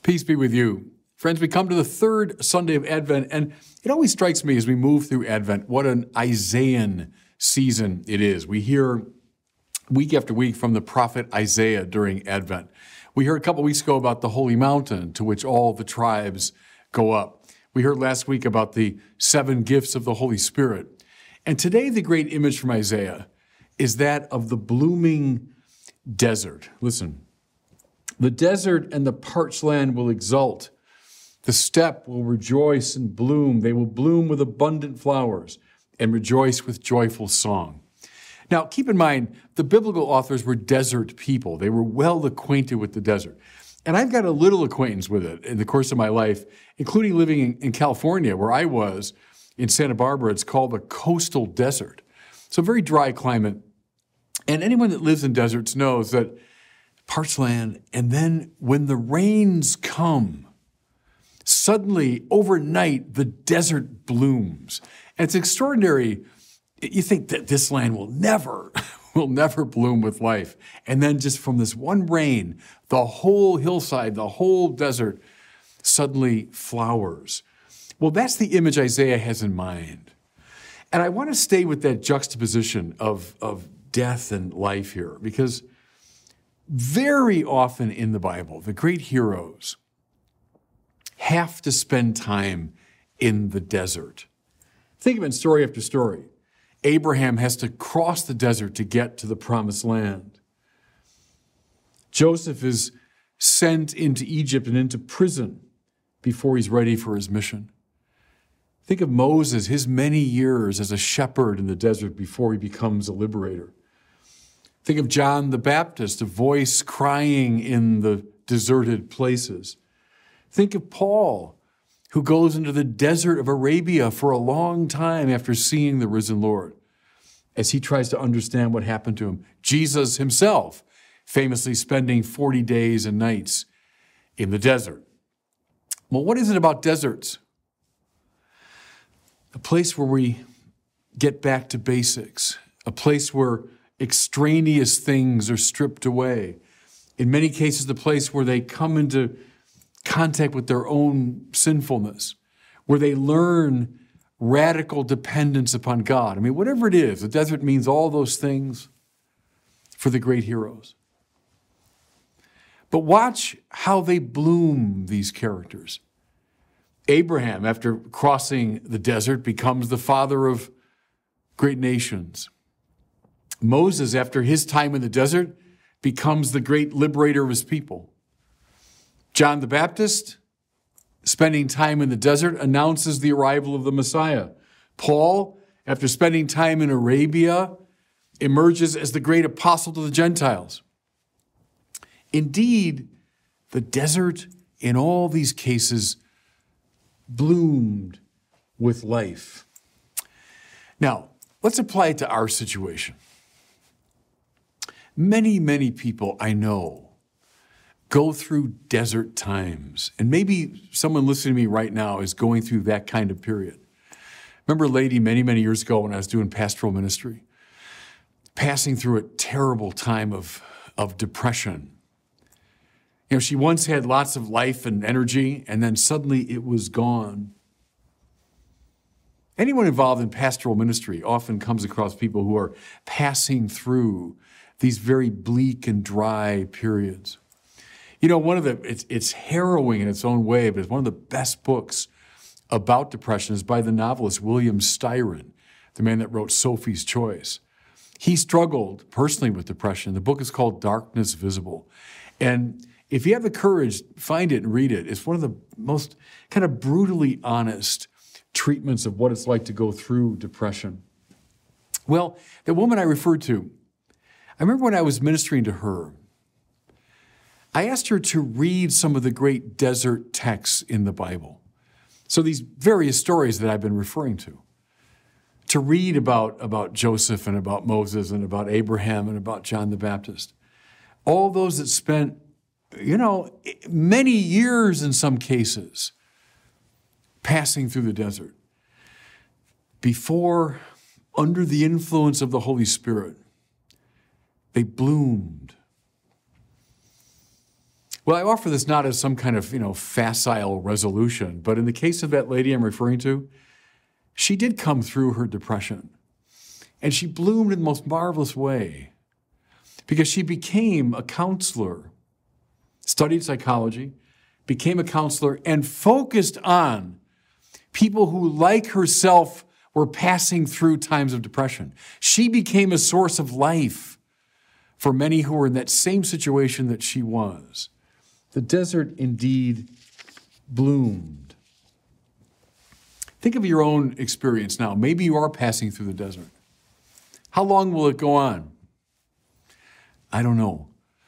Peace be with you. Friends, we come to the third Sunday of Advent, and it always strikes me as we move through Advent what an Isaiah season it is. We hear week after week from the prophet Isaiah during Advent. We heard a couple weeks ago about the holy mountain to which all the tribes go up. We heard last week about the 7 gifts of the Holy Spirit. And today the great image from Isaiah is that of the blooming desert. Listen. The desert and the parched land will exult. The steppe will rejoice and bloom. They will bloom with abundant flowers and rejoice with joyful song. Now, keep in mind, the biblical authors were desert people. They were well acquainted with the desert. And I've got a little acquaintance with it in the course of my life, including living in California, where I was in Santa Barbara. It's called the coastal desert. So very dry climate. And anyone that lives in deserts knows that parched land, and then when the rains come, suddenly, overnight, the desert blooms. And it's extraordinary. You think that this land will never bloom with life. And then just from this one rain, the whole hillside, the whole desert suddenly flowers. Well, that's the image Isaiah has in mind. And I want to stay with that juxtaposition of death and life here, because very often in the Bible, the great heroes have to spend time in the desert. Think of it in story after story. Abraham has to cross the desert to get to the promised land. Joseph is sent into Egypt and into prison before he's ready for his mission. Think of Moses, his many years as a shepherd in the desert before he becomes a liberator. Think of John the Baptist, a voice crying in the deserted places. Think of Paul, who goes into the desert of Arabia for a long time after seeing the risen Lord, as he tries to understand what happened to him. Jesus himself, famously spending 40 days and nights in the desert. Well, what is it about deserts? A place where we get back to basics, a place where extraneous things are stripped away. In many cases, the place where they come into contact with their own sinfulness, where they learn radical dependence upon God. I mean, whatever it is, the desert means all those things for the great heroes. But watch how they bloom, these characters. Abraham, after crossing the desert, becomes the father of great nations. Moses, after his time in the desert, becomes the great liberator of his people. John the Baptist, spending time in the desert, announces the arrival of the Messiah. Paul, after spending time in Arabia, emerges as the great apostle to the Gentiles. Indeed, the desert in all these cases bloomed with life. Now, let's apply it to our situation. Many, many people I know go through desert times. And maybe someone listening to me right now is going through that kind of period. Remember a lady many, many years ago when I was doing pastoral ministry, passing through a terrible time of depression. You know, she once had lots of life and energy, and then suddenly it was gone. Anyone involved in pastoral ministry often comes across people who are passing through these very bleak and dry periods. You know, it's harrowing in its own way, but it's one of the best books about depression is by the novelist William Styron, the man that wrote Sophie's Choice. He struggled personally with depression. The book is called Darkness Visible. And if you have the courage, find it and read it. It's one of the most kind of brutally honest treatments of what it's like to go through depression. Well, the woman I referred to, I remember when I was ministering to her, I asked her to read some of the great desert texts in the Bible. So these various stories that I've been referring to read about Joseph and about Moses and about Abraham and about John the Baptist. All those that spent, many years in some cases passing through the desert before, under the influence of the Holy Spirit, they bloomed. Well, I offer this not as some kind of, facile resolution, but in the case of that lady I'm referring to, she did come through her depression. And she bloomed in the most marvelous way because she became a counselor, studied psychology, became a counselor, and focused on people who, like herself, were passing through times of depression. She became a source of life for many who were in that same situation that she was. The desert indeed bloomed. Think of your own experience now. Maybe you are passing through the desert. How long will it go on? I don't know.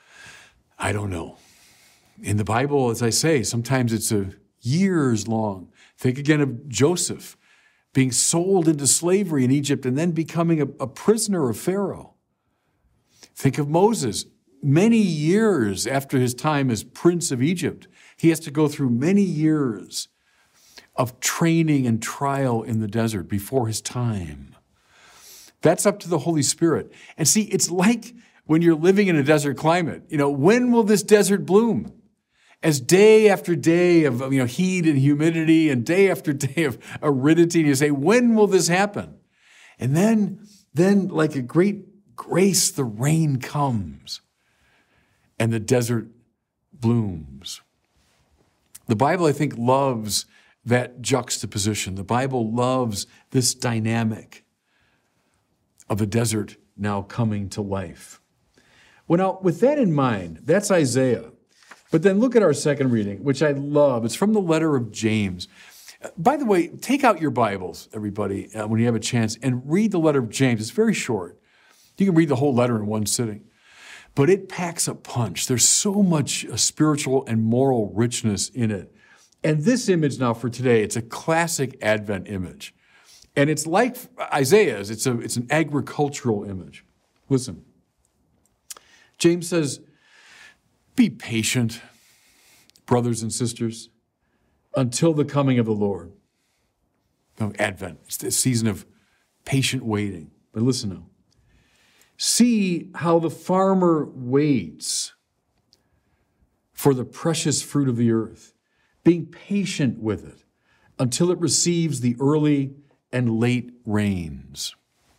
In the Bible, as I say, sometimes it's years long. Think again of Joseph being sold into slavery in Egypt and then becoming a prisoner of Pharaoh. Think of Moses. Many years after his time as prince of Egypt, he has to go through many years of training and trial in the desert before his time. That's up to the Holy Spirit. And see, it's like when you're living in a desert climate. When will this desert bloom? As day after day of heat and humidity and day after day of aridity, and you say, when will this happen? And then like a great grace, the rain comes and the desert blooms. The Bible, I think, loves that juxtaposition. The Bible loves this dynamic of a desert now coming to life. Well, now, with that in mind, that's Isaiah. But then look at our second reading, which I love. It's from the letter of James. By the way, take out your Bibles, everybody, when you have a chance, and read the letter of James. It's very short. You can read the whole letter in one sitting. But it packs a punch. There's so much spiritual and moral richness in it. And this image now for today, it's a classic Advent image. And it's like Isaiah's. It's an agricultural image. Listen. James says, be patient, brothers and sisters, until the coming of the Lord. Advent, it's the season of patient waiting. But listen now. See how the farmer waits for the precious fruit of the earth, being patient with it until it receives the early and late rains.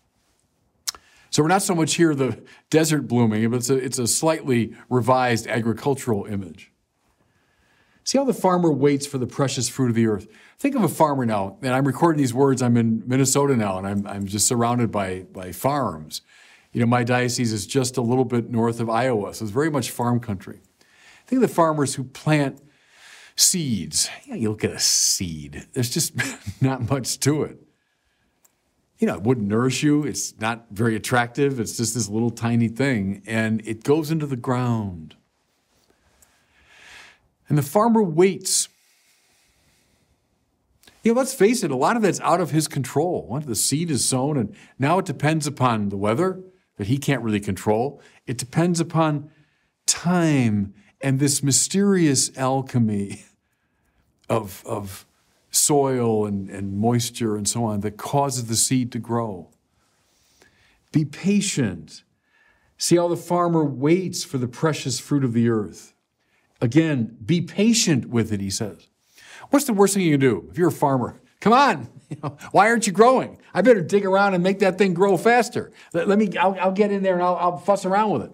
So we're not so much here the desert blooming, but it's a slightly revised agricultural image. See how the farmer waits for the precious fruit of the earth. Think of a farmer now, and I'm recording these words. I'm in Minnesota now, and I'm just surrounded by farms. My diocese is just a little bit north of Iowa, so it's very much farm country. Think of the farmers who plant seeds. You look at a seed. There's just not much to it. It wouldn't nourish you. It's not very attractive. It's just this little tiny thing, and it goes into the ground. And the farmer waits. Let's face it, a lot of that's out of his control. The seed is sown, and now it depends upon the weather that he can't really control. It depends upon time and this mysterious alchemy of soil and moisture and so on that causes the seed to grow. Be patient. See how the farmer waits for the precious fruit of the earth. Again, be patient with it, he says. What's the worst thing you can do if you're a farmer? Come on, why aren't you growing? I better dig around and make that thing grow faster. I'll get in there and I'll fuss around with it.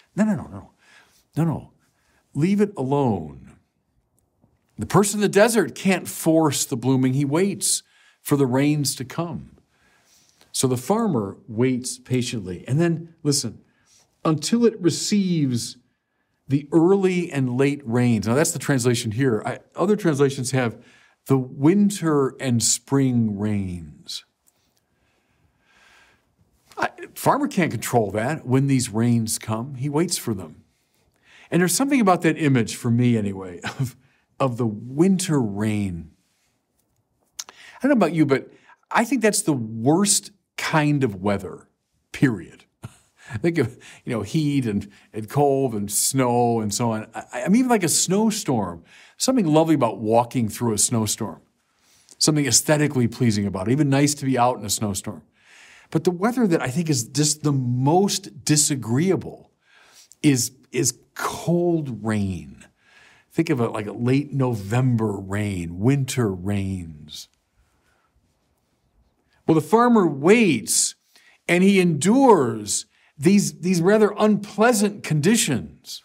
No. Leave it alone. The person in the desert can't force the blooming. He waits for the rains to come. So the farmer waits patiently. And then, listen, until it receives the early and late rains. Now, that's the translation here. Other translations have the winter and spring rains. Farmer can't control that when these rains come. He waits for them. And there's something about that image, for me anyway, of the winter rain. I don't know about you, but I think that's the worst kind of weather, period. Think of, heat and cold and snow and so on. I mean, even like a snowstorm. Something lovely about walking through a snowstorm. Something aesthetically pleasing about it. Even nice to be out in a snowstorm. But the weather that I think is just the most disagreeable is cold rain. Think of it like a late November rain, winter rains. Well, the farmer waits and he endures these rather unpleasant conditions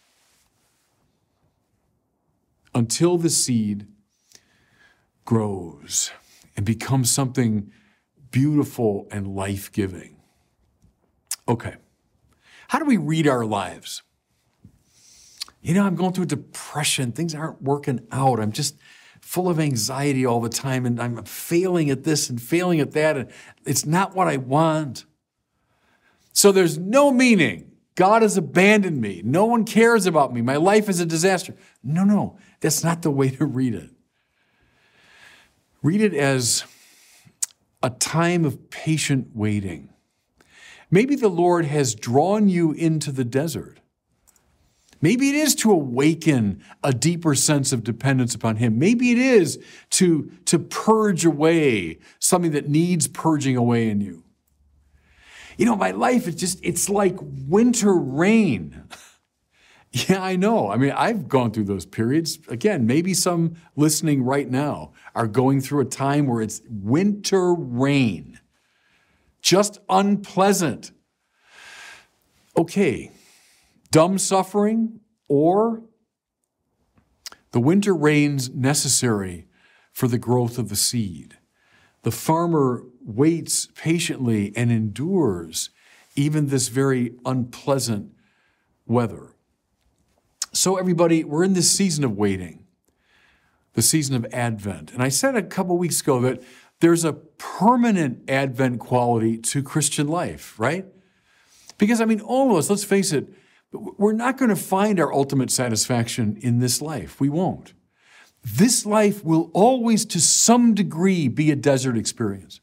until the seed grows and becomes something beautiful and life-giving. Okay, how do we read our lives? I'm going through depression. Things aren't working out. I'm just full of anxiety all the time, and I'm failing at this and failing at that, and it's not what I want. So there's no meaning. God has abandoned me. No one cares about me. My life is a disaster. No, that's not the way to read it. Read it as a time of patient waiting. Maybe the Lord has drawn you into the desert. Maybe it is to awaken a deeper sense of dependence upon Him. Maybe it is to purge away something that needs purging away in you. My life is it's like winter rain. Yeah, I know. I've gone through those periods. Again, maybe some listening right now are going through a time where it's winter rain. Just unpleasant. Okay. Dumb suffering, or the winter rains necessary for the growth of the seed. The farmer waits patiently and endures even this very unpleasant weather. So everybody, we're in this season of waiting, the season of Advent. And I said a couple weeks ago that there's a permanent Advent quality to Christian life, right? Because, all of us, let's face it, we're not going to find our ultimate satisfaction in this life. We won't. This life will always, to some degree, be a desert experience.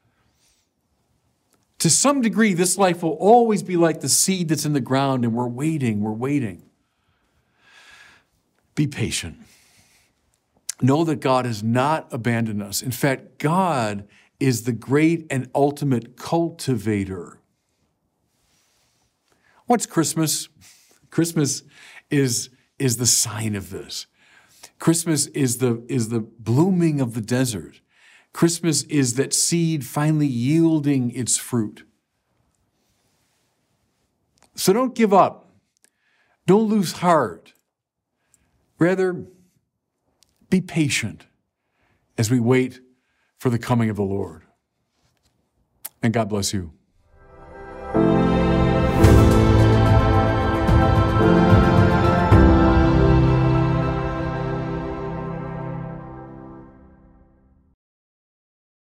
To some degree, this life will always be like the seed that's in the ground, and we're waiting. Be patient. Know that God has not abandoned us. In fact, God is the great and ultimate cultivator. What's Christmas? Christmas is the sign of this. Christmas is the blooming of the desert. Christmas is that seed finally yielding its fruit. So don't give up. Don't lose heart. Rather, be patient as we wait for the coming of the Lord. And God bless you.